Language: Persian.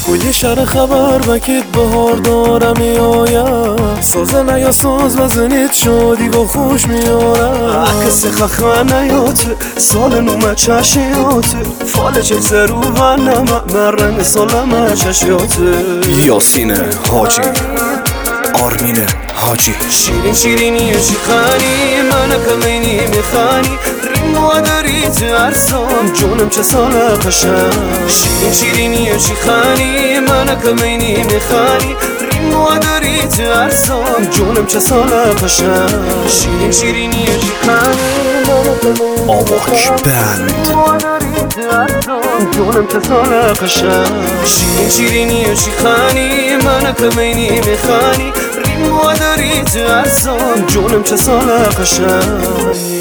کلی شهر خبر بکت بهار دارم میآید سازه نیا ساز وزنیت شادی و خوش میارم عکس خخمه نیات سال نومه چشیات فال چه زرو و نمه مرن سالمه چشیات یاسین حاجی آرمین حاجی شیرین شیرینی شیخانی من کمینی میخانی رینگو داری تو عرصام جونم چه ساله قشنگ شیرین شیرینی شیخانی من کمینی میخانی رینگو داری تو عرصام جونم چه ساله قشنگ شیرین شیرینی شیخانی آواک بند جونم چه ساله قشنگ شیرین شیرینی شیخانی من کمینی میخانی رینگو داری تو عرصام جونم چه ساله قشنگ